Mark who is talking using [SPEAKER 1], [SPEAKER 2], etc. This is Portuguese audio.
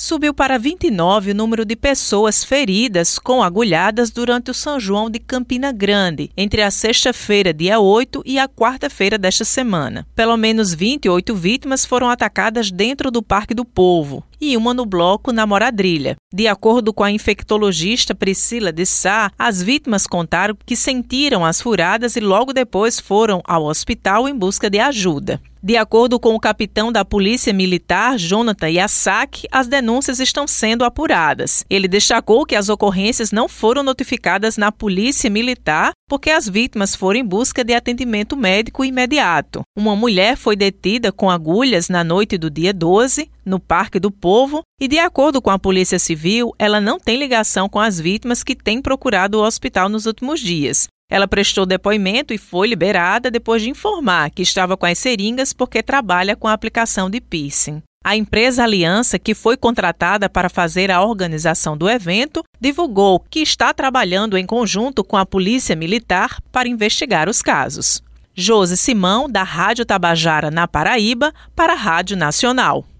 [SPEAKER 1] subiu para 29 o número de pessoas feridas com agulhadas durante o São João de Campina Grande, entre a sexta-feira, dia 8, e a quarta-feira desta semana. Pelo menos 28 vítimas foram atacadas dentro do Parque do Povo e uma no bloco na Moradrilha. De acordo com a infectologista Priscila de Sá, as vítimas contaram que sentiram as furadas e logo depois foram ao hospital em busca de ajuda. De acordo com o capitão da Polícia Militar, Jonathan Yassak, as denúncias estão sendo apuradas. Ele destacou que as ocorrências não foram notificadas na Polícia Militar porque as vítimas foram em busca de atendimento médico imediato. Uma mulher foi detida com agulhas na noite do dia 12, no Parque do Povo, e de acordo com a Polícia Civil, ela não tem ligação com as vítimas que têm procurado o hospital nos últimos dias. Ela prestou depoimento e foi liberada depois de informar que estava com as seringas porque trabalha com a aplicação de piercing. A empresa Aliança, que foi contratada para fazer a organização do evento, divulgou que está trabalhando em conjunto com a Polícia Militar para investigar os casos. Josi Simão, da Rádio Tabajara, na Paraíba, para a Rádio Nacional.